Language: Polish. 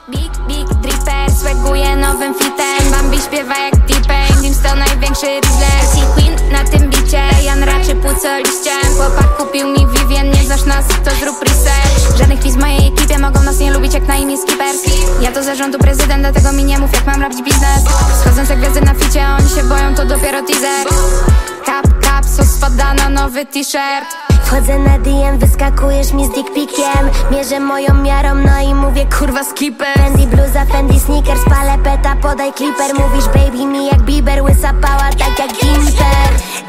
Big dripper, swaguje nowym fitem. Bambi śpiewa jak T-Pain, Dims to największy Rizzler. Queen na tym bicie, Jan raczy płuco liściem. Chłopak kupił mi Vivien, nie znasz nas, to zrób research. Żadnych pi z mojej ekipie mogą nas nie lubić jak na imię skipper. Ja to zarządu prezydent, dlatego mi nie mów jak mam robić biznes. Schodzące gwiazdy na ficie, oni się boją, to dopiero teaser. Kap, sos spada na nowy t-shirt. Wchodzę na DM, wyskakujesz mi z dickpikiem. Mierzę moją miarą, no i mówię kurwa skipper. Fendi bluza, Fendi sneakers, palę peta, podaj clipper. Mówisz baby mi jak Bieber, łysa pała tak jak Gimper.